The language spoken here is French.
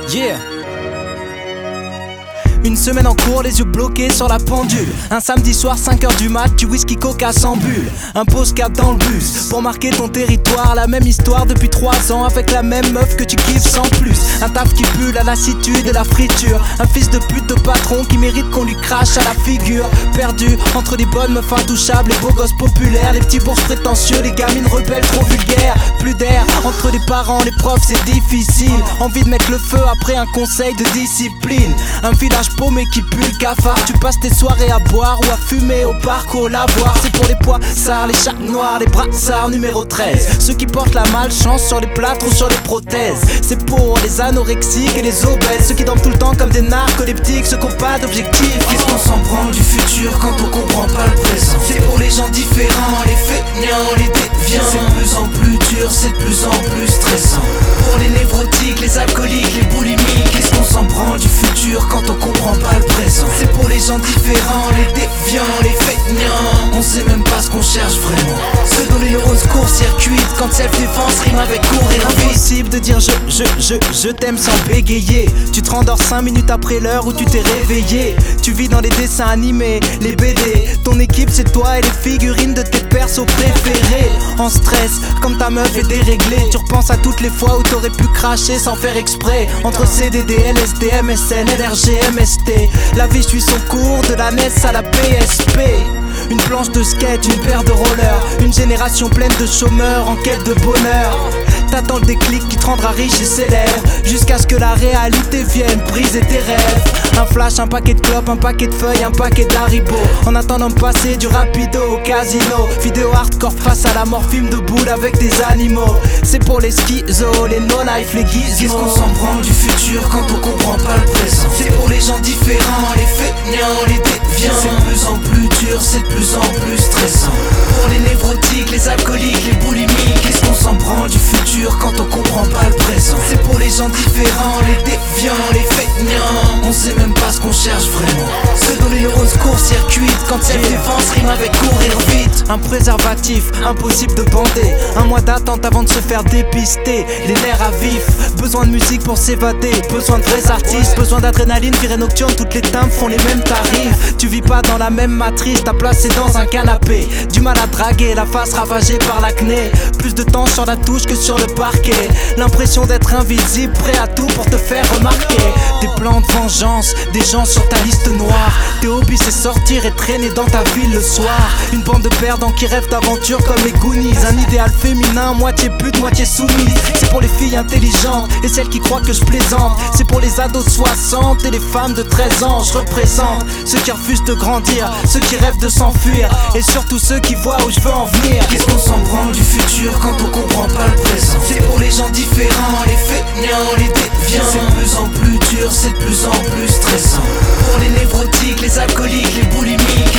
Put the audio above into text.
Yeah. Une semaine en cours, les yeux bloqués sur la pendule. Un samedi soir, 5h du mat, du whisky coca sans bulle. Un pause cap dans le bus, pour marquer ton territoire. La même histoire depuis 3 ans, avec la même meuf que tu kiffes sans plus. Un taf qui pue la lassitude et la friture. Un fils de pute de patron qui mérite qu'on lui crache à la figure. Perdu entre les bonnes meufs intouchables, les beaux gosses populaires, les petits bourges prétentieux, les gamines rebelles trop vulgaires. Plus d'air, entre les parents, les profs c'est difficile. Envie de mettre le feu après un conseil de discipline. Un village paumé qui pue le cafard. Tu passes tes soirées à boire ou à fumer au parc au lavoir. C'est pour les poissards, les chats noirs, les brassards numéro 13. Ceux qui portent la malchance sur les plâtres ou sur les prothèses. C'est pour les anorexiques et les obèses. Ceux qui dorment tout le temps comme des narcoleptiques. Ceux qui n'ont pas d'objectif. Qu'est-ce qu'on s'en branle du futur quand on comprend pas le présent? C'est pour les gens différents, les feignants, les déviants. C'est de plus en plus dur, c'est de plus en plus stressant. Pour les névrotiques, les alcooliques, les boulimiques. Qu'est-ce qu'on s'en branle du futur quand on comprend pas le présent? C'est pour les gens différents, les déviants, les feignants. On sait même pas ce qu'on cherche vraiment. Ceux dont les neurones court-circuitent quand self-défense rime avec courir vite. Impossible de dire je t'aime sans bégayer. Tu te rendors 5 minutes après l'heure où tu t'es réveillé. Tu vis dans les dessins animés, les BD. Ton équipe c'est toi et les figurines de tes persos préférés. En stress, comme ta meuf est déréglée. Tu repenses à toutes les fois où t'aurais pu cracher sans faire exprès. Entre CDD, LSD, MSN, LRG, MST. La vie suit son cours de la NES à la PSP. Une planche de skate, une paire de rollers. Une génération pleine de chômeurs en quête de bonheur. T'attends le déclic qui te rendra riche et célèbre. Jusqu'à ce que la réalité vienne briser tes rêves. Un flash, un paquet de clopes, un paquet de feuilles, un paquet d'haribo. En attendant de passer du rapido au casino. Vidéo hardcore face à la mort, film de boule avec des animaux. C'est pour les schizos, les no-life, les gizmos. Qu'est-ce qu'on s'en branle du futur quand on comprend pas le présent? C'est pour les gens différents, les feignants, les déviants. C'est de plus en plus dur, c'est de plus en plus stressant. Pour les névrotiques, les alcooliques, les boulimiques. Qu'est-ce qu'on s'en branle du futur quand on comprend pas le présent? C'est pour les gens différents, les déviants, les feignants. On sait même pas ce qu'on cherche vraiment. Ceux dont les neurones court-circuitent quand self-défense rime avec courir vite. Un préservatif, impossible de bander. Un mois d'attente avant de se faire dépister. Les nerfs à vif, besoin de musique pour s'évader. Besoin de vrais artistes, besoin d'adrénaline. Virée nocturne, toutes les timbres font les mêmes tarifs. Tu vis pas dans la même matrice, ta place est dans un canapé. Du mal à draguer, la face ravagée par l'acné. Plus de temps sur la touche que sur le parquet. L'impression d'être invisible, prêt à tout pour te faire remarquer. Des plans de vengeance, des gens sur ta liste noire. Tes hobbies c'est sortir et traîner dans ta ville le soir. Une bande de perdants qui rêvent d'aventure comme les Goonies. Un idéal féminin, moitié pute, moitié soumise. C'est pour les filles intelligentes et celles qui croient que je plaisante. C'est pour les ados de 60 et les femmes de 13 ans. Je représente ceux qui refusent de grandir, ceux qui rêvent de s'enfuir, et surtout ceux qui voient où je veux en venir. Qu'est-ce qu'on s'en branle du futur quand on comprend pas le présent? C'est pour les gens différents, les feignants, les déviants. C'est de plus en plus dur, c'est de plus en plus stressant. Pour les névrotiques, les alcooliques, les boulimiques.